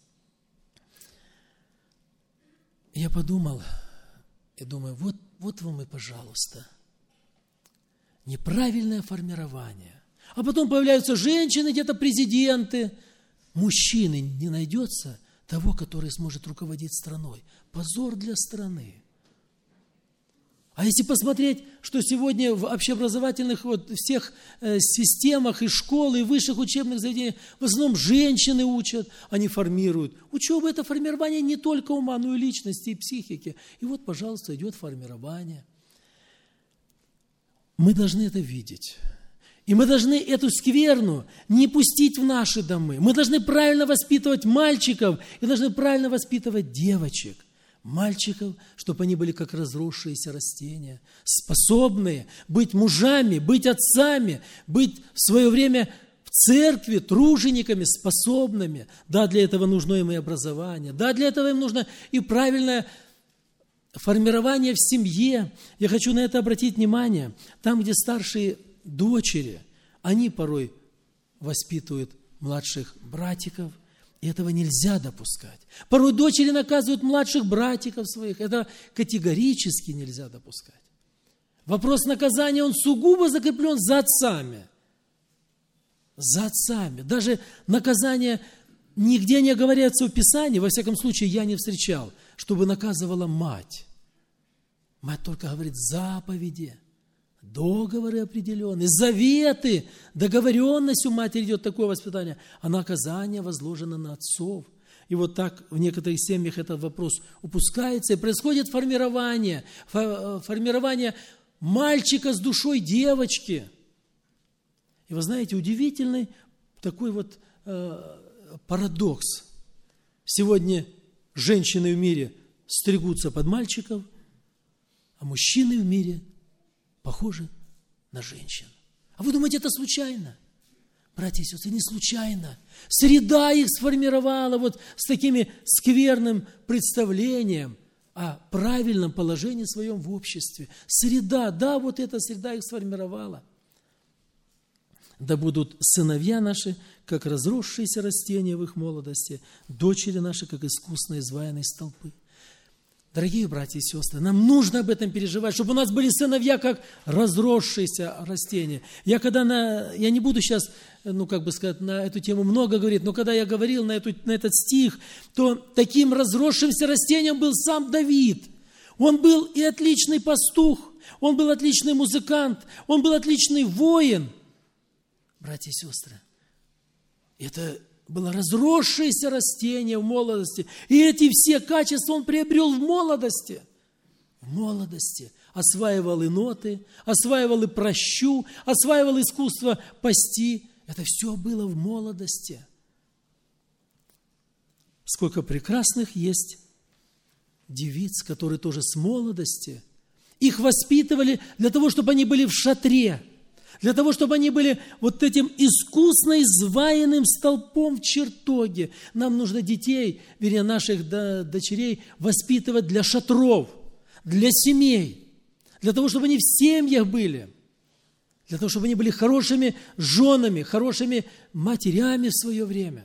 Я подумал, и думаю, вот, вот вам и пожалуйста, неправильное формирование. А потом появляются женщины, где-то президенты, мужчины не найдется того, который сможет руководить страной. Позор для страны. А если посмотреть, что сегодня в общеобразовательных вот всех э, системах и школ, и высших учебных заведениях в основном женщины учат, они формируют. Учеба – это формирование не только ума, но и личности, и психики. И вот, пожалуйста, идет формирование. Мы должны это видеть. И мы должны эту скверну не пустить в наши домы. Мы должны правильно воспитывать мальчиков и должны правильно воспитывать девочек. Мальчиков, чтобы они были как разросшиеся растения, способные быть мужами, быть отцами, быть в свое время в церкви тружениками, способными. Да, для этого нужно им и образование. Да, для этого им нужно и правильное формирование в семье. Я хочу на это обратить внимание. Там, где старшие дочери, они порой воспитывают младших братиков, и этого нельзя допускать. Порой дочери наказывают младших братиков своих, это категорически нельзя допускать. Вопрос наказания, он сугубо закреплен за отцами. За отцами. Даже наказание нигде не говорится в Писании, во всяком случае, я не встречал, чтобы наказывала мать. Мать только говорит заповеди. Договоры определенные, заветы, договоренность у матери идет такое воспитание, а наказание возложено на отцов. И вот так в некоторых семьях этот вопрос упускается, и происходит формирование, формирование мальчика с душой девочки. И вы знаете, удивительный такой вот э, парадокс. Сегодня женщины в мире стригутся под мальчиков, а мужчины в мире похожи на женщин. А вы думаете, это случайно? Братья и сестры, не случайно. Среда их сформировала вот с таким скверным представлением о правильном положении своем в обществе. Среда, да, вот эта среда их сформировала. Да будут сыновья наши, как разросшиеся растения в их молодости, дочери наши, как искусно изваянные столпы. Дорогие братья и сестры, нам нужно об этом переживать, чтобы у нас были сыновья, как разросшиеся растения. Я когда на, я не буду сейчас, ну, как бы сказать, на эту тему много говорить, но когда я говорил на, эту, на этот стих, то таким разросшимся растением был сам Давид. Он был и отличный пастух, он был отличный музыкант, он был отличный воин. Братья и сестры, это было разросшееся растение в молодости. И эти все качества он приобрел в молодости. В молодости. Осваивал и ноты, осваивал и пращу, осваивал искусство пасти. Это все было в молодости. Сколько прекрасных есть девиц, которые тоже с молодости. Их воспитывали для того, чтобы они были в шатре. Для того, чтобы они были вот этим искусно изваянным столпом в чертоге. Нам нужно детей, вернее, наших дочерей воспитывать для шатров, для семей. Для того, чтобы они в семьях были. Для того, чтобы они были хорошими женами, хорошими матерями в свое время.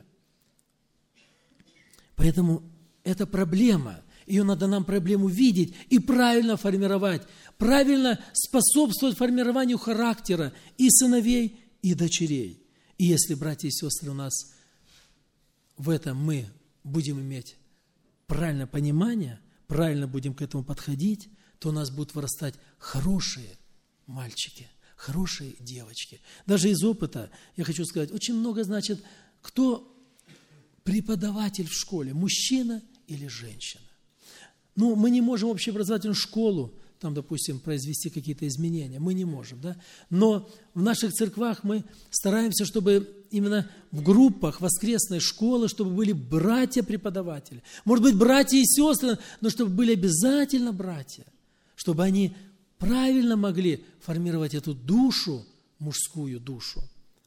Поэтому это проблема. Ее надо нам проблему видеть и правильно формировать, правильно способствовать формированию характера и сыновей, и дочерей. И если, братья и сестры, у нас в этом мы будем иметь правильное понимание, правильно будем к этому подходить, то у нас будут вырастать хорошие мальчики, хорошие девочки. Даже из опыта, я хочу сказать, очень много, значит, кто преподаватель в школе, мужчина или женщина. Ну, мы не можем в общеобразовательную школу, там, допустим, произвести какие-то изменения. Мы не можем, да? Но в наших церквах мы стараемся, чтобы именно в группах воскресной школы, чтобы были братья-преподаватели. Может быть, братья и сестры, но чтобы были обязательно братья. Чтобы они правильно могли формировать эту душу, мужскую душу.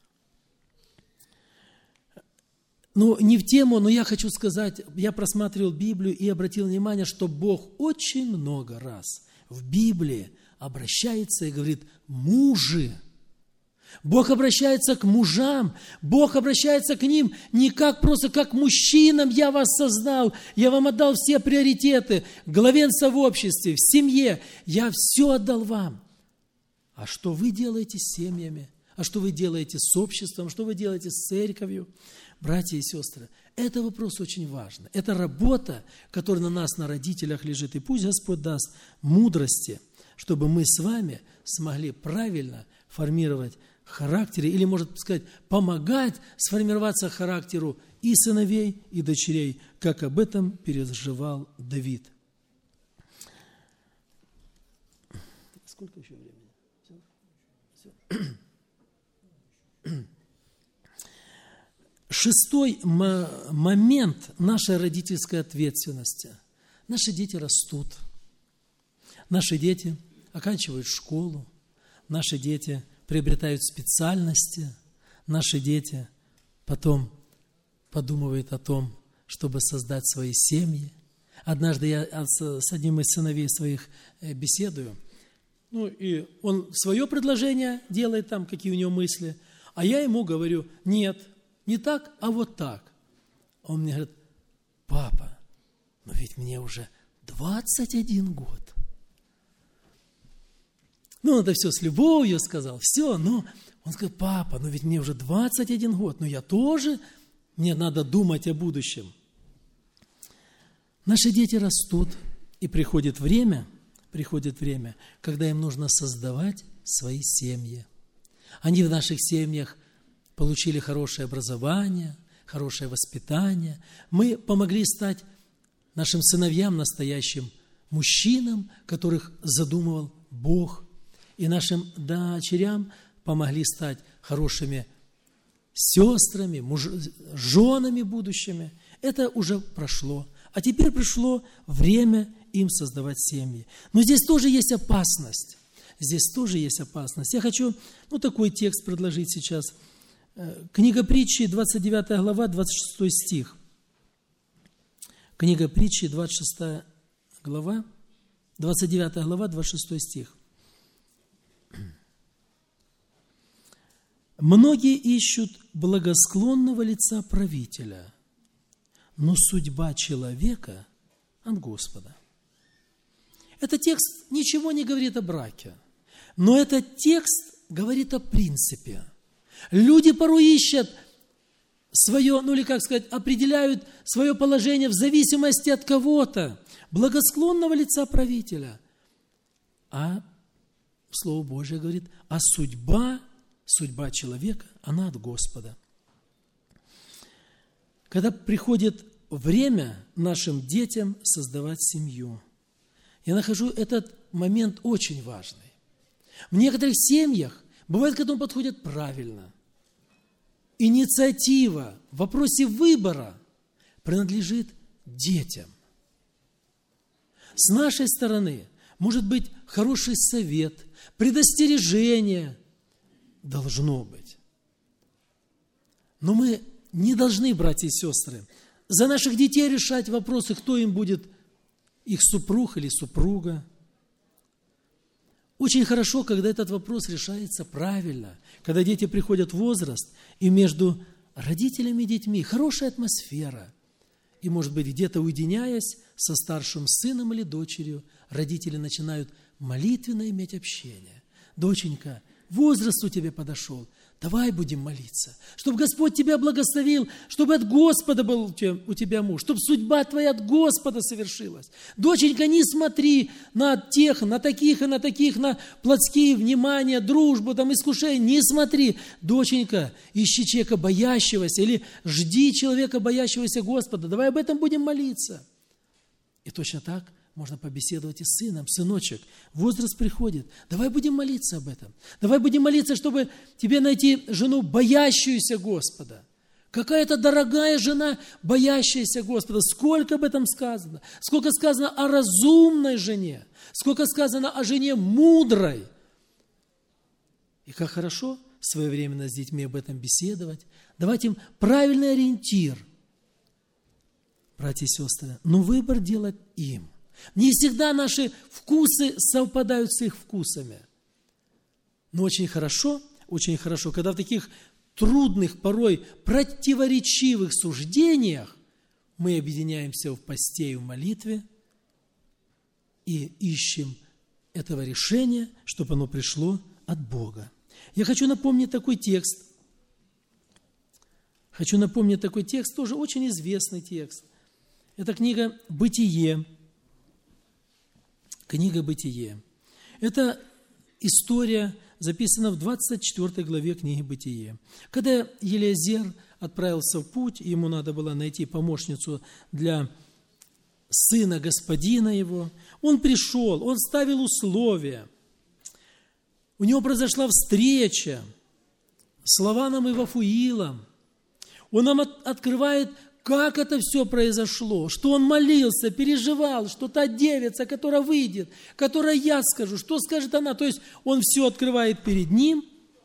Ну, не в тему, но я хочу сказать, я просматривал Библию и обратил внимание, что Бог очень много раз в Библии обращается и говорит «мужи». Бог обращается к мужам, Бог обращается к ним не как просто как к мужчинам я вас создал, я вам отдал все приоритеты, главенство в обществе, в семье, я все отдал вам. А что вы делаете с семьями? А что вы делаете с обществом? Что вы делаете с церковью? Братья и сестры, это вопрос очень важный. Это работа, которая на нас, на родителях лежит. И пусть Господь даст мудрости, чтобы мы с вами смогли правильно формировать характер, или, может сказать, помогать сформироваться характеру и сыновей, и дочерей, как об этом переживал Давид. Сколько еще времени? Все? Все. Шестой момент нашей родительской ответственности. Наши дети растут. Наши дети оканчивают школу. Наши дети приобретают специальности. Наши дети потом подумывают о том, чтобы создать свои семьи. Однажды я с одним из сыновей своих беседую. Ну, и он свое предложение делает там, какие у него мысли. А я ему говорю, нет, не так, а вот так. Он мне говорит, папа, но ведь мне уже двадцать один год. Ну, он это все с любовью сказал, все, но он сказал, папа, но ведь мне уже двадцать один год, но я тоже, мне надо думать о будущем. Наши дети растут, и приходит время, приходит время, когда им нужно создавать свои семьи. Они в наших семьях получили хорошее образование, хорошее воспитание. Мы помогли стать нашим сыновьям настоящим мужчинам, которых задумывал Бог. И нашим дочерям помогли стать хорошими сестрами, муж... женами будущими. Это уже прошло. А теперь пришло время им создавать семьи. Но здесь тоже есть опасность. Здесь тоже есть опасность. Я хочу ну, такой текст предложить сейчас. Книга Притчи, двадцать девятая глава, двадцать шестой стих. Книга Притчи, двадцать шестая глава, двадцать девятая глава, двадцать шестой стих. «Многие ищут благосклонного лица правителя, но судьба человека от Господа». Этот текст ничего не говорит о браке, но этот текст говорит о принципе. Люди порой ищут свое, ну или как сказать, определяют свое положение в зависимости от кого-то, благосклонного лица правителя. А Слово Божие говорит, а судьба, судьба человека, она от Господа. Когда приходит время нашим детям создавать семью, я нахожу этот момент очень важный. В некоторых семьях бывает, к этому подходят правильно. Инициатива в вопросе выбора принадлежит детям. С нашей стороны может быть хороший совет, предостережение должно быть. Но мы не должны, братья и сестры, за наших детей решать вопросы, кто им будет, их супруг или супруга. Очень хорошо, когда этот вопрос решается правильно, когда дети приходят в возраст, и между родителями и детьми хорошая атмосфера. И, может быть, где-то уединяясь со старшим сыном или дочерью, родители начинают молитвенно иметь общение. Доченька, возраст у тебя подошел, давай будем молиться, чтобы Господь тебя благословил, чтобы от Господа был у тебя муж, чтобы судьба твоя от Господа совершилась. Доченька, не смотри на тех, на таких и на таких, на плотские внимания, дружбу, там, искушения, не смотри. Доченька, ищи человека боящегося или жди человека боящегося Господа. Давай об этом будем молиться. И точно так можно побеседовать и с сыном. Сыночек, возраст приходит. Давай будем молиться об этом. Давай будем молиться, чтобы тебе найти жену, боящуюся Господа. Какая-то дорогая жена, боящаяся Господа. Сколько об этом сказано. Сколько сказано о разумной жене. Сколько сказано о жене мудрой. И как хорошо своевременно с детьми об этом беседовать. Давать им правильный ориентир. Братья и сестры, но выбор делать им. Не всегда наши вкусы совпадают с их вкусами. Но очень хорошо, очень хорошо, когда в таких трудных, порой противоречивых суждениях мы объединяемся в посте и в молитве и ищем этого решения, чтобы оно пришло от Бога. Я хочу напомнить такой текст. Хочу напомнить такой текст, тоже очень известный текст. Это книга «Бытие». Книга «Бытие». Это история, записана в двадцать четвёртой главе книги «Бытие». Когда Елиазер отправился в путь, ему надо было найти помощницу для сына господина его, он пришел, он ставил условия. У него произошла встреча с Лаваном и Вафуилом. Он нам от, открывает, как это все произошло, что он молился, переживал, что та девица, которая выйдет, которой я скажу, что скажет она. То есть он все открывает перед ним,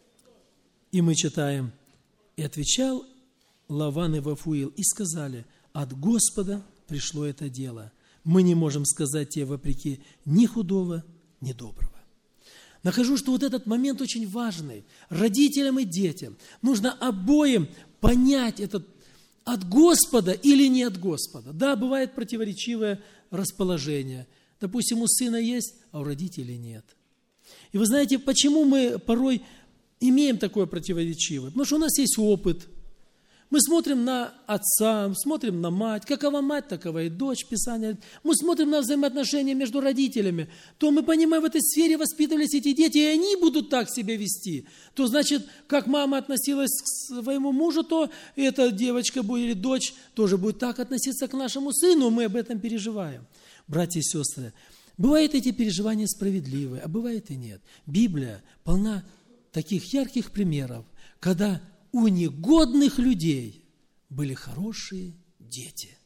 и мы читаем, и отвечал Лаван и Вафуил, и сказали, от Господа пришло это дело. Мы не можем сказать тебе вопреки ни худого, ни доброго. Нахожу, что вот этот момент очень важный. Родителям и детям нужно обоим понять этот от Господа или не от Господа. Да, бывает противоречивое расположение. Допустим, у сына есть, а у родителей нет. И вы знаете, почему мы порой имеем такое противоречивое? Потому что у нас есть опыт. Мы смотрим на отца, смотрим на мать. Какова мать, такова и дочь, Писание. Мы смотрим на взаимоотношения между родителями. То мы понимаем, в этой сфере воспитывались эти дети, и они будут так себя вести. То значит, как мама относилась к своему мужу, то эта девочка будет, или дочь тоже будет так относиться к нашему сыну. Мы об этом переживаем. Братья и сестры, бывают эти переживания справедливые, а бывает и нет. Библия полна таких ярких примеров, когда у негодных людей были хорошие дети.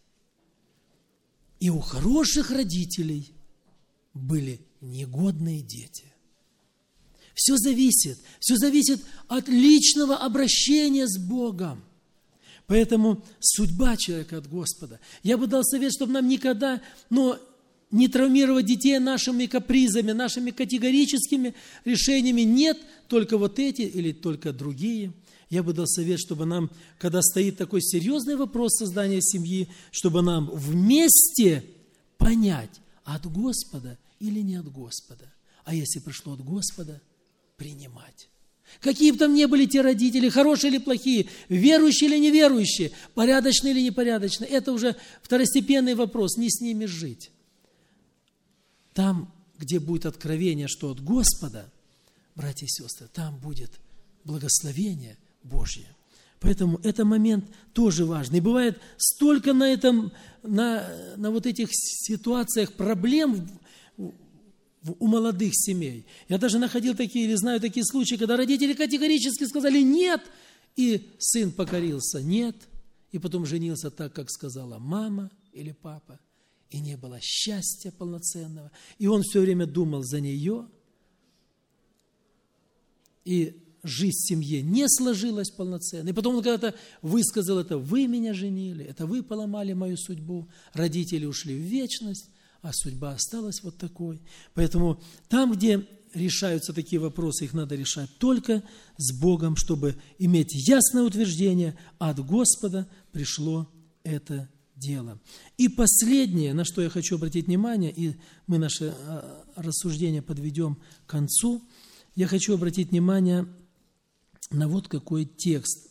И у хороших родителей были негодные дети. Все зависит, все зависит от личного обращения с Богом. Поэтому судьба человека от Господа. Я бы дал совет, чтобы нам никогда, но не травмировать детей нашими капризами, нашими категорическими решениями. Нет, только вот эти или только другие. Я бы дал совет, чтобы нам, когда стоит такой серьезный вопрос создания семьи, чтобы нам вместе понять, от Господа или не от Господа. А если пришло от Господа, принимать. Какие бы там ни были те родители, хорошие или плохие, верующие или неверующие, порядочные или непорядочные, это уже второстепенный вопрос, не с ними жить. Там, где будет откровение, что от Господа, братья и сестры, там будет благословение Божье. Поэтому этот момент тоже важный. И бывает столько на, этом, на, на вот этих ситуациях проблем у молодых семей. Я даже находил такие, или знаю такие случаи, когда родители категорически сказали «нет», и сын покорился «нет», и потом женился так, как сказала мама или папа, и не было счастья полноценного. И он все время думал за нее, и жизнь в семье не сложилась полноценно. И потом он когда-то высказал это: «Вы меня женили, это вы поломали мою судьбу, родители ушли в вечность, а судьба осталась вот такой». Поэтому там, где решаются такие вопросы, их надо решать только с Богом, чтобы иметь ясное утверждение: от Господа пришло это дело. И последнее, на что я хочу обратить внимание, и мы наше рассуждение подведем к концу, я хочу обратить внимание на вот какой текст.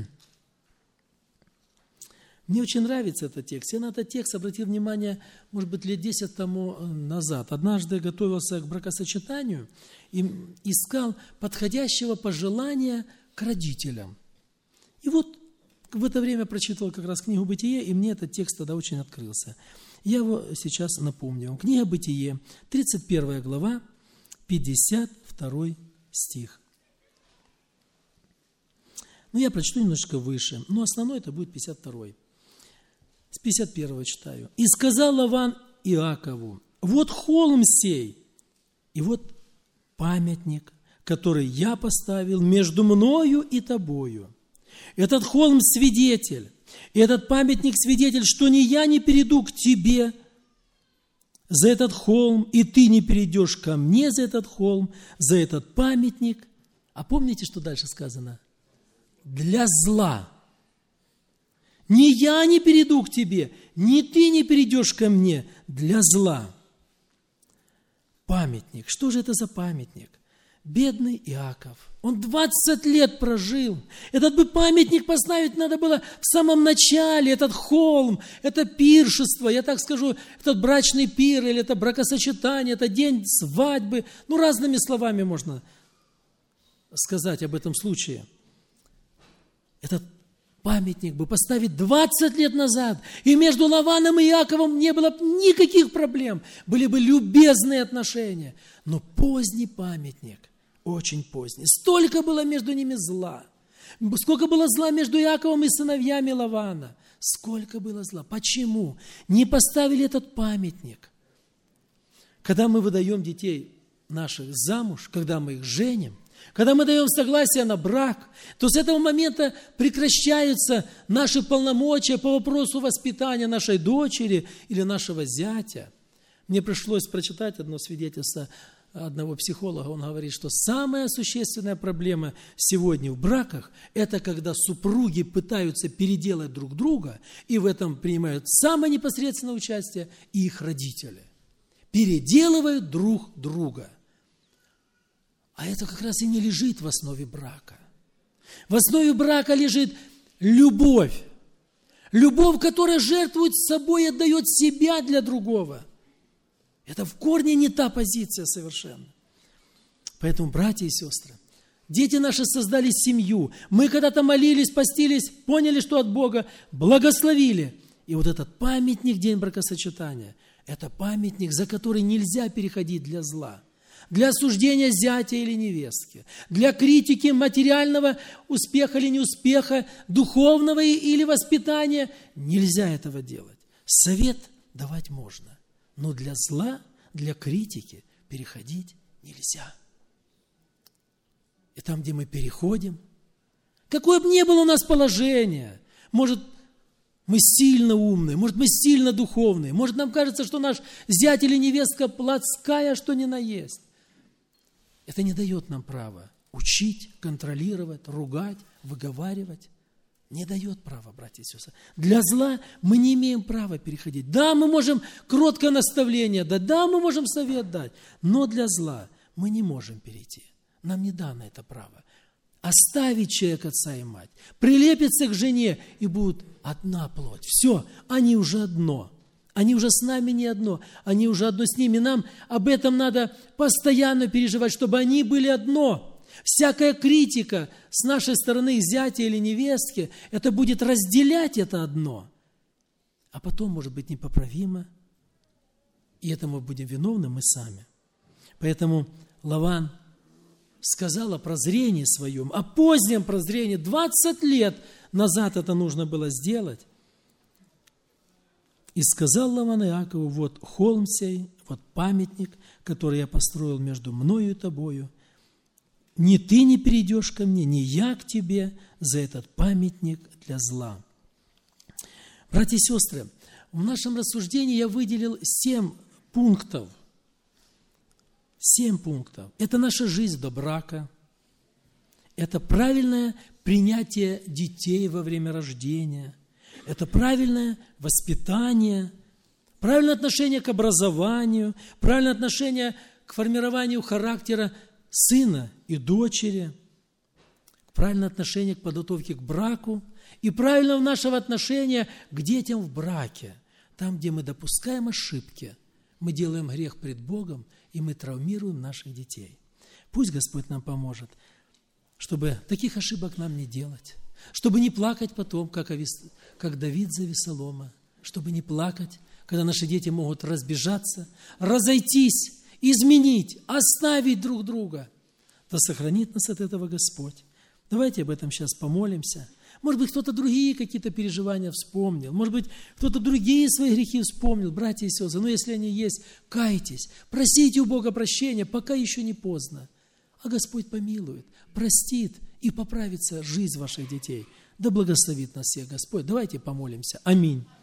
Мне очень нравится этот текст. Я на этот текст обратил внимание, может быть, лет десять тому назад. Однажды готовился к бракосочетанию и искал подходящего пожелания к родителям. И вот в это время прочитывал как раз книгу «Бытие», и мне этот текст тогда очень открылся. Я его сейчас напомню. Книга «Бытие», тридцать первая глава, пятьдесят второй стих. Ну, я прочту немножко выше, но основной это будет пятьдесят второй. С пятьдесят первого читаю. «И сказал Лаван Иакову: вот холм сей, и вот памятник, который я поставил между мною и тобою. Этот холм свидетель, и этот памятник свидетель, что ни я не перейду к тебе за этот холм, и ты не перейдешь ко мне за этот холм, за этот памятник». А помните, что дальше сказано? Для зла. Ни я не перейду к тебе, ни ты не перейдешь ко мне для зла. Памятник. Что же это за памятник? Бедный Иаков. Он двадцать лет прожил. Этот бы памятник поставить надо было в самом начале. Этот холм, это пиршество, я так скажу, этот брачный пир, или это бракосочетание, это день свадьбы. Ну, разными словами можно сказать об этом случае. Этот памятник бы поставить двадцать лет назад, и между Лаваном и Иаковом не было никаких проблем, были бы любезные отношения. Но поздний памятник, очень поздний, столько было между ними зла, сколько было зла между Иаковом и сыновьями Лавана, сколько было зла. Почему не поставили этот памятник? Когда мы выдаем детей наших замуж, когда мы их женим, когда мы даем согласие на брак, то с этого момента прекращаются наши полномочия по вопросу воспитания нашей дочери или нашего зятя. Мне пришлось прочитать одно свидетельство одного психолога. Он говорит, что самая существенная проблема сегодня в браках – это когда супруги пытаются переделать друг друга, и в этом принимают самое непосредственное участие их родители. Переделывают друг друга. А это как раз и не лежит в основе брака. В основе брака лежит любовь. Любовь, которая жертвует собой и отдает себя для другого. Это в корне не та позиция совершенно. Поэтому, братья и сестры, дети наши создали семью. Мы когда-то молились, постились, поняли, что от Бога, благословили. И вот этот памятник, день бракосочетания, это памятник, за который нельзя переходить для зла. Для осуждения зятя или невестки, для критики материального успеха или неуспеха, духовного или воспитания. Нельзя этого делать. Совет давать можно, но для зла, для критики переходить нельзя. И там, где мы переходим, какое бы ни было у нас положение, может, мы сильно умные, может, мы сильно духовные, может, нам кажется, что наш зять или невестка плотская, что ни на есть. Это не дает нам права учить, контролировать, ругать, выговаривать. Не дает права, братья и сестры. Для зла мы не имеем права переходить. Да, мы можем кроткое наставление дать, да, мы можем совет дать, но для зла мы не можем перейти. Нам не дано это право. Оставить человек отца и мать, прилепиться к жене, и будут одна плоть. Все, они уже одно. Они уже с нами не одно, они уже одно с ними. Нам об этом надо постоянно переживать, чтобы они были одно. Всякая критика с нашей стороны зятя или невестки, это будет разделять это одно. А потом может быть непоправимо, и этому будем виновны мы сами. Поэтому Лаван сказал о прозрении своем, о позднем прозрении. двадцать лет назад это нужно было сделать. И сказал Лаван Иакову: вот холм сей, вот памятник, который я построил между мною и тобою. Ни ты не перейдешь ко мне, ни я к тебе за этот памятник для зла. Братья и сестры, в нашем рассуждении я выделил семь пунктов. Семь пунктов. Это наша жизнь до брака. Это правильное принятие детей во время рождения. Это правильное воспитание, правильное отношение к образованию, правильное отношение к формированию характера сына и дочери, правильное отношение к подготовке к браку и правильное нашего отношения к детям в браке. Там, где мы допускаем ошибки, мы делаем грех пред Богом, и мы травмируем наших детей. Пусть Господь нам поможет, чтобы таких ошибок нам не делать, чтобы не плакать потом, как, Авис... как Давид за Авесолома, чтобы не плакать, когда наши дети могут разбежаться, разойтись, изменить, оставить друг друга. Да сохранит нас от этого Господь. Давайте об этом сейчас помолимся. Может быть, кто-то другие какие-то переживания вспомнил. Может быть, кто-то другие свои грехи вспомнил, братья и сестры. Но если они есть, кайтесь, просите у Бога прощения, пока еще не поздно. А Господь помилует, простит и поправится жизнь ваших детей. Да благословит нас всех Господь. Давайте помолимся. Аминь.